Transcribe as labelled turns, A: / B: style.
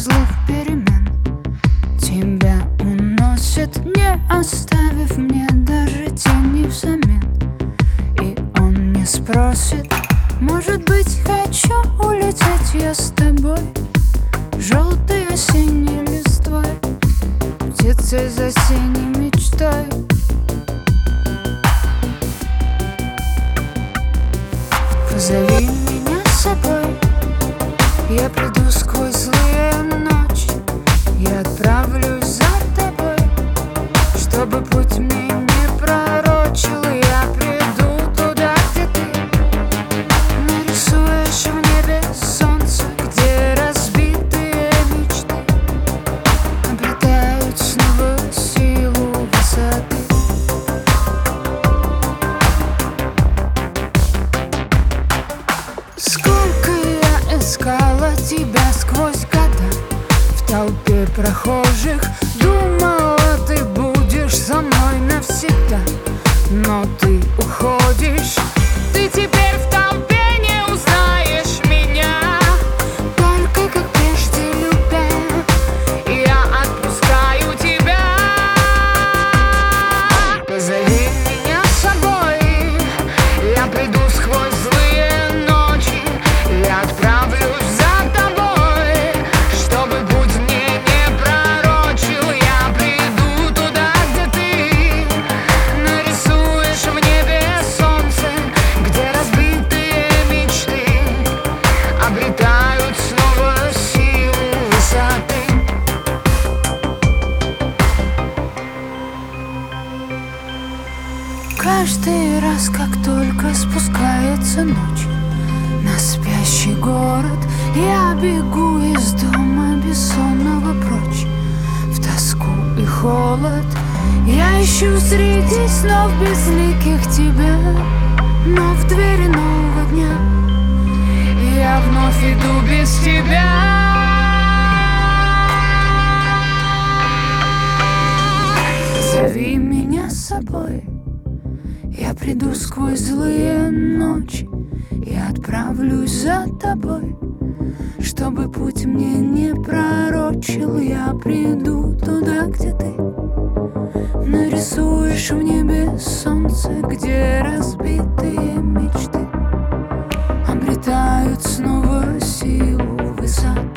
A: злых перемен. Тебя уносит, не оставив мне даже тени взамен. И он не спросит: может быть, хочу улететь я с тобой, желтой осенней листвой, птицей за синей мечтой. Позови меня с собой, я приду сквозь злые ночи, я отправлюсь за тобой, чтобы путь мне не пророчил. Я приду туда, где ты нарисуешь в небе солнце, где разбитые мечты обретают снова силу высоты. Сколько я искала тебя сквозь года, в толпе прохожих думала, ты будешь со мной навсегда. Но ты уходишь, ты теперь в толпе не узнаешь меня, только как прежде любя, я отпускаю тебя. Позови меня с собой, я приду сквозь злые ночи, я отправлюсь за тобой, чтобы путь мне не пророчил. Я приду туда, где ты нарисуешь в небе солнце, где разбитые мечты обретают снова силу высоты. Каждый раз, как только спускается ночь на спящий город, я бегу из дома бессонного прочь, в тоску и холод. Я ищу среди снов безликих тебя, но в двери нового дня я вновь иду без тебя. Зови меня с собой, я приду сквозь злые ночи, я отправлюсь за тобой, чтобы путь мне не пророчил. Я приду туда, где ты нарисуешь в небе солнце, где разбитые мечты обретают снова силу высоты.